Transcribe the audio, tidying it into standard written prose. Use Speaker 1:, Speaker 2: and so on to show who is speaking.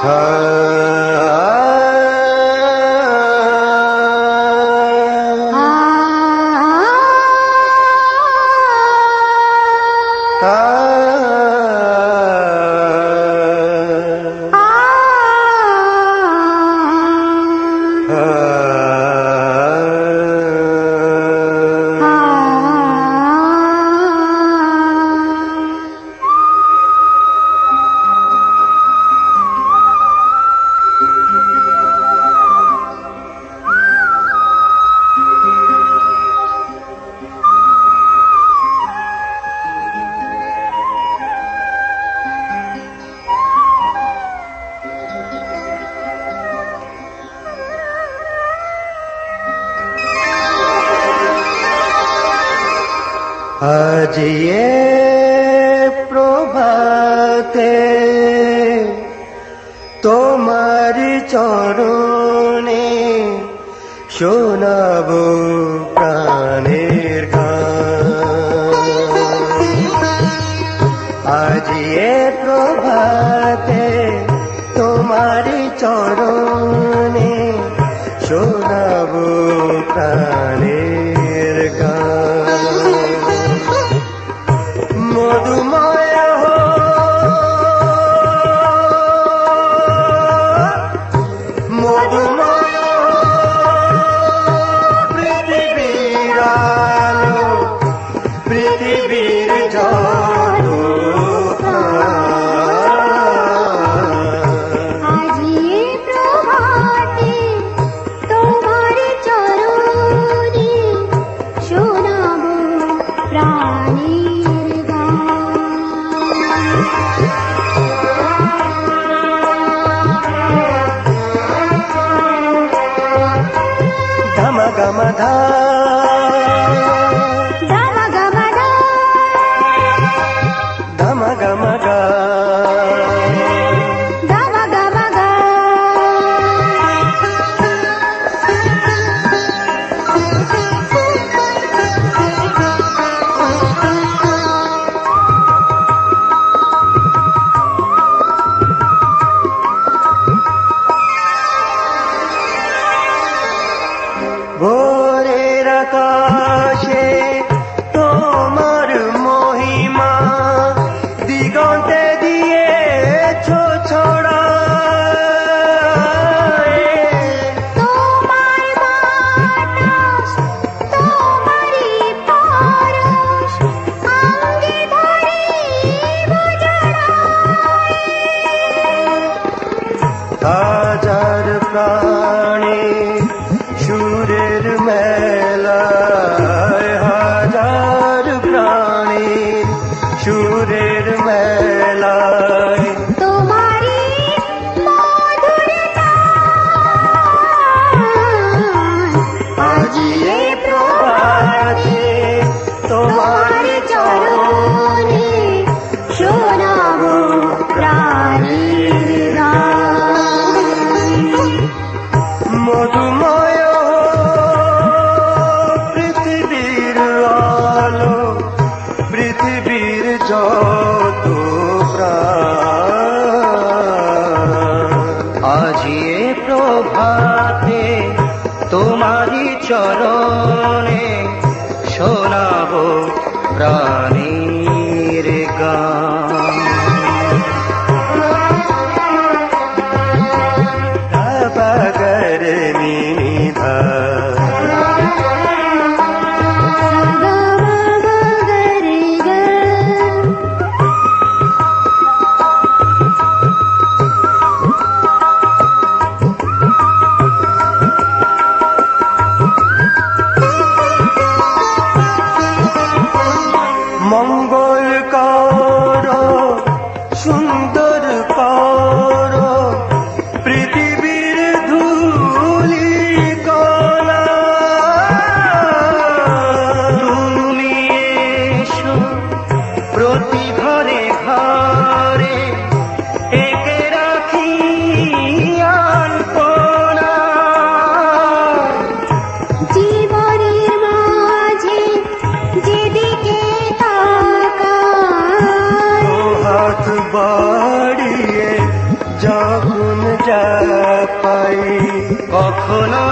Speaker 1: আজ এ প্রভাতে তোমার চরণে শোনাবো প্রাণের গান। আজ এ প্রভাতে তোমার চরণে শোনাবো প্রাণের গান। মধুময় মধুময় পৃথিবীর আলো, পৃথিবীর যত
Speaker 2: আজ এ প্রভাতে তোমার চরণে শোনাবো প্রাণের গান।
Speaker 1: ধম গম ধা
Speaker 2: ধম গম ধা
Speaker 1: ধম গম গা
Speaker 2: ধম গম গা।
Speaker 1: ভোরের আকাশে তোমার মহিমা দিগন্তে দিয়েছ ছড়ায়।
Speaker 2: তোমার বাতাস, তোমারই পরশ অঙ্গে ধরিব জড়ায়।
Speaker 1: হাজার প্রাণে সুরের মেলায়, হাজার প্রাণে সুরের মেলায়
Speaker 2: তোমারই মধুর গান।
Speaker 1: আজ এ প্রভাতে তোমার
Speaker 2: চরণে শোনাবো প্রাণের গান।
Speaker 1: মধুময় পৃথিবীর আলো, পৃথিবীর যত প্রাণ। আজ এ প্রভাতে তোমারি চরণে শোনাবো প্রাণীর গান। ধাপগর নিধা মঙ্গল করো, সুন্দর করো পৃথিবীর ধূলি কণা। তুমি এসো প্রতি ঘরে ঘরে একে রাখি আলপনা।
Speaker 2: জীবনের মাঝে যেদিকে তাকাই,
Speaker 1: হাত বাড়িয়ে যখন কখনো